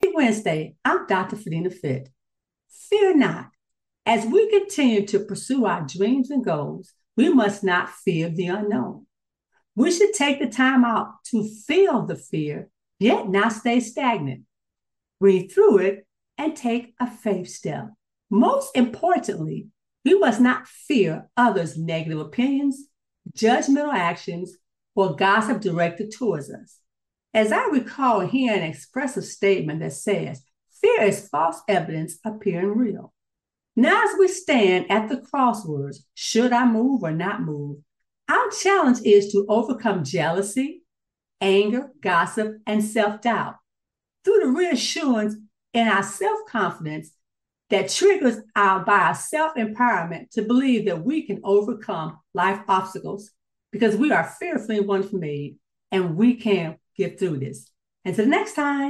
Wednesday, I'm Dr. Fadina Fit. Fear not. As we continue to pursue our dreams and goals, we must not fear the unknown. We should take the time out to feel the fear, yet not stay stagnant. Breathe through it and take a faith step. Most importantly, we must not fear others' negative opinions, judgmental actions, or gossip directed towards us. As I recall hearing an expressive statement that says, fear is false evidence appearing real. Now, as we stand at the crossroads, should I move or not move? Our challenge is to overcome jealousy, anger, gossip, and self doubt through the reassurance in our self confidence that triggers by our self empowerment to believe that we can overcome life obstacles because we are fearfully and wonderfully made and we can get through this. Until next time.